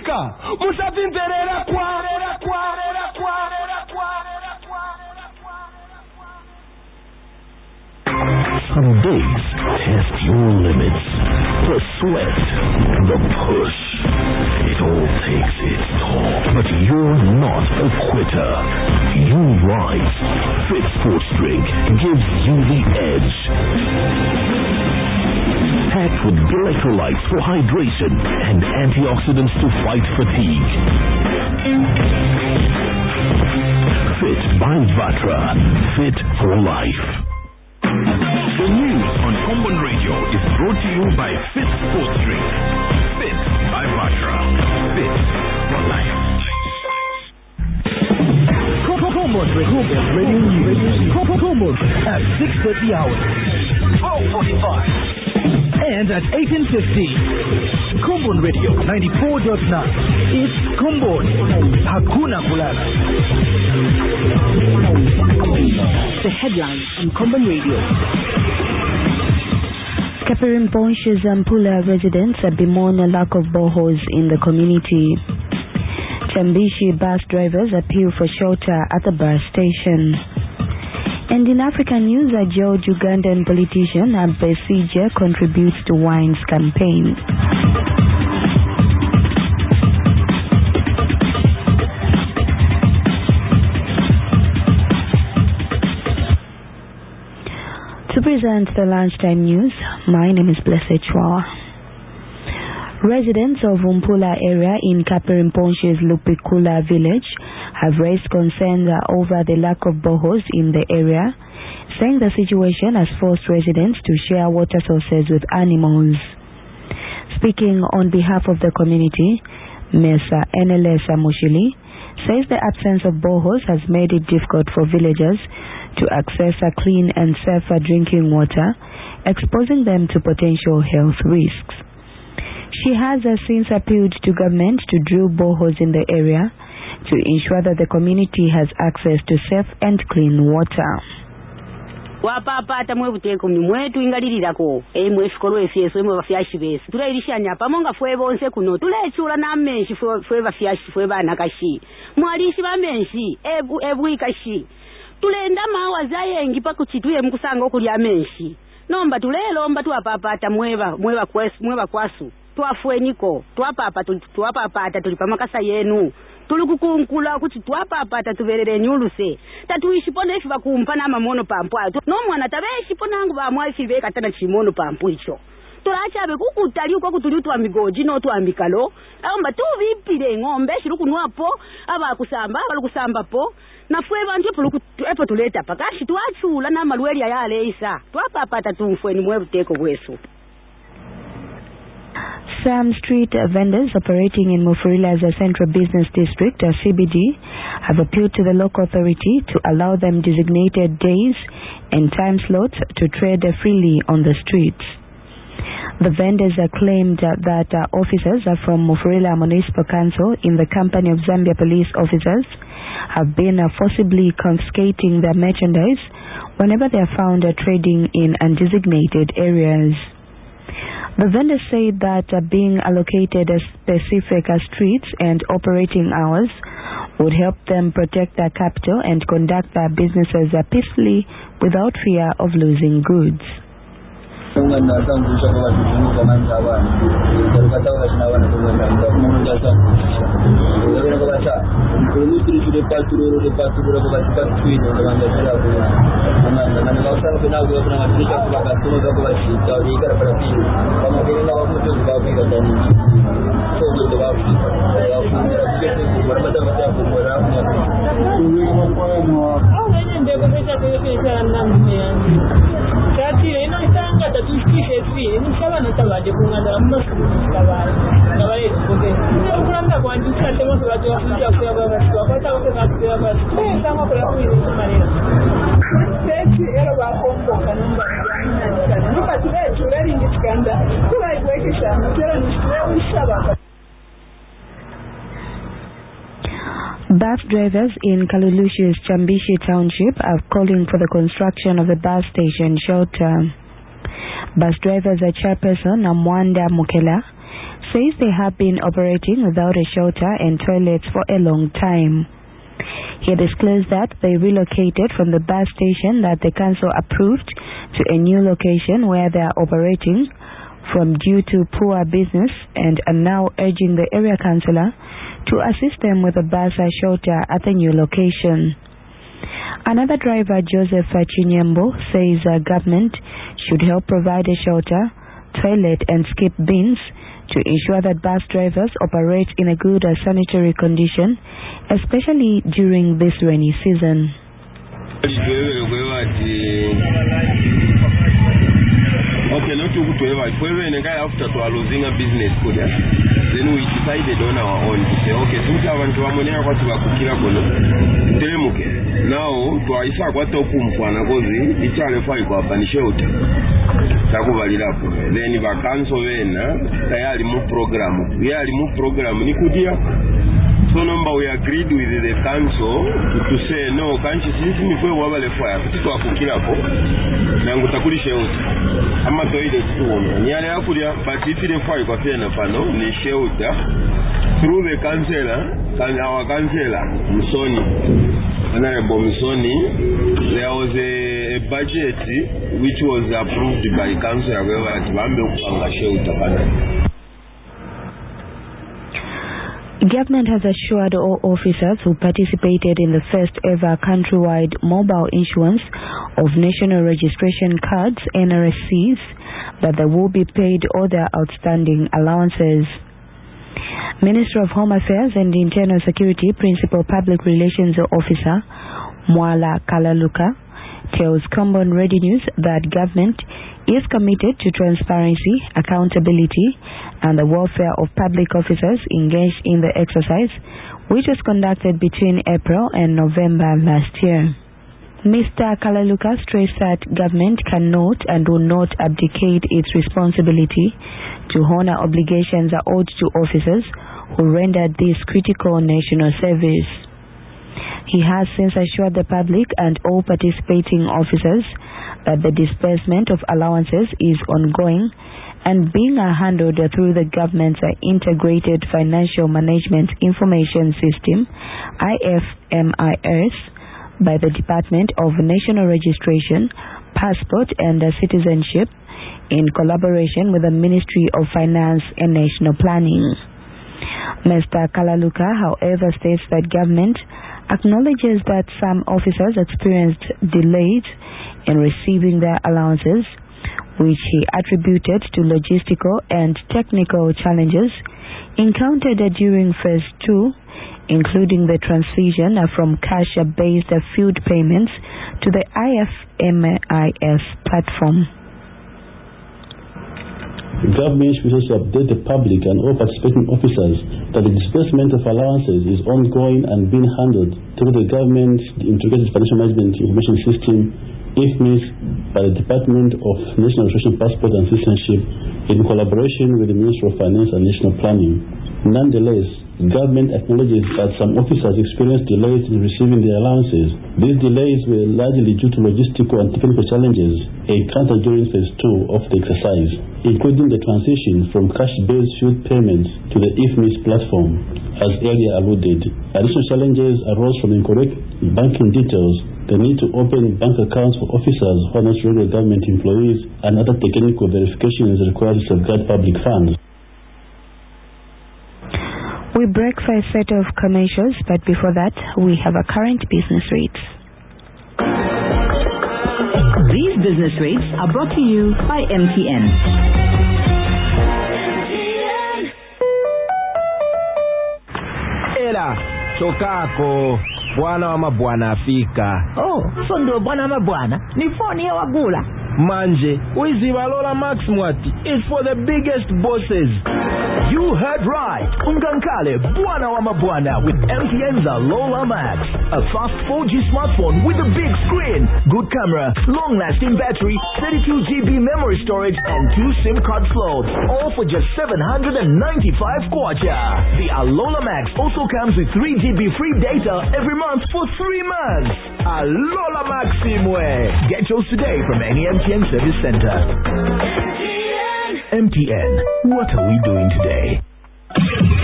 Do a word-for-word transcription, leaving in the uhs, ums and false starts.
Africa. Musavimverera kwa Some days test your limits. The sweat, the push, it all takes its toll. But you're not a quitter. You rise. Fit Sports Drink gives you the edge. Packed with electrolytes for hydration and antioxidants to fight fatigue. Fit by Vatra. Fit for life. The news on Common Radio is brought to you by Fit Sports Drink. Fit by Vatra. Fit for life. Common Radio News. Common at six thirty hours. twelve forty-five. And at eighteen fifty. Common Radio ninety-four point nine. It's Common. Hakuna Kulala. The headlines on Common Radio. Kapirimponshi's Mpula residents bemoan a lack of boreholes in the community. Chambishi bus drivers appeal for shelter at the bus station. And in African news, a George Ugandan politician, Besigye, contributes to Wine's campaign. To present the lunchtime news, my name is Blessed Chua. Residents of Mpula area in Kapirimponshi's Lupikula village have raised concerns over the lack of boreholes in the area, saying the situation has forced residents to share water sources with animals. Speaking on behalf of the community, Mister Enelesa Mushili says the absence of boreholes has made it difficult for villagers to access a clean and safer drinking water, exposing them to potential health risks. She has uh, since appealed to government to drill boreholes in the area to ensure that the community has access to safe and clean water. Wapapata mwebuteko mwetu ingalilirako e mwefukolo efyeso mwe bafyashi bese tulelishanya pamonga fwe bonse kuno tulechula na menshi fwe bafyashi fwe bana kashi mwalishi ba menshi ebu ebu kashi tulenda mawa zayengi pakuchituye mkusanga okuli amenshi nomba tulelomba tuwapapata mweba mweba kwesu mweba kwasu twafweniko twapapa twapapata tulipamakasa yenu tulikukunkula kuti twapapata tuverere nyuluse tatuishi pona ifi bakumpa na mamono pampo ayo no mwana tabeshi pona ngo bamwa ifi beka tana chimono pampo icho tulacha be kukutali uko kutuli twa migoji no twa mikalo amba tu vipire ngombe shiruku nwapo aba kusamba aba kusamba po na fwe bantu puluku epo tuleta pakashi twachula na malweli ya yale isa twapapata tumfwe ni mwebuteko bwesu. Some street vendors operating in Mufulira as a central business district, or C B D, have appealed to the local authority to allow them designated days and time slots to trade freely on the streets. The vendors uh, claimed uh, that uh, officers uh, from Mufulira Municipal Council in the company of Zambia police officers have been uh, forcibly confiscating their merchandise whenever they are found uh, trading in undesignated areas. The vendors say that uh, being allocated a specific uh, streets and operating hours would help them protect their capital and conduct their businesses uh, peacefully without fear of losing goods. Bus drivers in Kalulushu's Chambishi Township are calling for the construction of a bus station shelter. Bus drivers are chairperson Amwanda Mukela says they have been operating without a shelter and toilets for a long time. He disclosed that they relocated from the bus station that the council approved to a new location where they are operating from due to poor business and are now urging the area councillor to assist them with a bus shelter at the new location. Another driver, Joseph Chinyembo, says the government should help provide a shelter, toilet and skip bins to ensure that bus drivers operate in a good uh, sanitary condition, especially during this rainy season. Okay, not to go ever. After to losing a business, then we decided on our own to say, okay, since I want to ammonia, what we are cooking up on, now to Isa, what to pump for Nagozi, it's all a five up and shelter. Then if I cancel, they are remove program. We are remove program. Nikudia. So number we agreed with the council to, to say no, can't you see me for over the fire? To a kukila po. Nangutakuri shelter. I'm not going to do it. Niale akudia, but if the fire got in a pano, ni shelter through the councillor, and our councillor, Musoni, Honorable Musoni, there was a, a budget which was approved by council at Wambe Upanga shelter. Government has assured all officers who participated in the first ever countrywide mobile issuance of national registration cards, N R S Cs, that they will be paid all their outstanding allowances. Minister of Home Affairs and Internal Security Principal Public Relations Officer Mwala Kalaluka tells Combon Radio News that government is committed to transparency, accountability, and the welfare of public officers engaged in the exercise, which was conducted between April and November last year. Mister Kalaluka stressed that government cannot and will not abdicate its responsibility to honor obligations owed to officers who rendered this critical national service. He has since assured the public and all participating officers that the disbursement of allowances is ongoing and being handled through the government's Integrated Financial Management Information System, I F M I S, by the Department of National Registration, Passport and Citizenship in collaboration with the Ministry of Finance and National Planning. Mister Kalaluka, however, states that government acknowledges that some officers experienced delays in receiving their allowances, which he attributed to logistical and technical challenges encountered during phase two, including the transition from cash-based field payments to the I F M I S platform. The government should also update the public and all participating officers that the disbursement of allowances is ongoing and being handled through the government's Integrated Financial Management Information System, I F M I S, by the Department of National Registration, Passport and Citizenship in collaboration with the Ministry of Finance and National Planning. Nonetheless, the government acknowledges that some officers experienced delays in receiving their allowances. These delays were largely due to logistical and technical challenges encountered during phase two of the exercise, including the transition from cash-based field payments to the I F M I S platform. As earlier alluded, additional challenges arose from incorrect banking details, the need to open bank accounts for officers who are not regular government employees, and other technical verifications required to safeguard public funds. We break for a set of commercials, but before that, we have a current business rates. These business rates are brought to you by M T N. Ela, chokako, bwana wa mabwana afika. Oh, so ndo bwana wa mabwana, ni phone ya wagula. Manje, wiziba Lola Max Mwati is for the biggest bosses. You heard right. Ungankale, Bwana wa Mabwana with M T N's Lola Max. A fast four G smartphone with a big screen, good camera, long-lasting battery, thirty-two gigabytes memory storage, and two SIM card slots. All for just seven hundred ninety-five kwacha. The Lola Max also comes with three gigabytes free data every month for three months. Lola Max Simwe. Get yours today from any M T N service center. M T N. M T N. What are we doing today?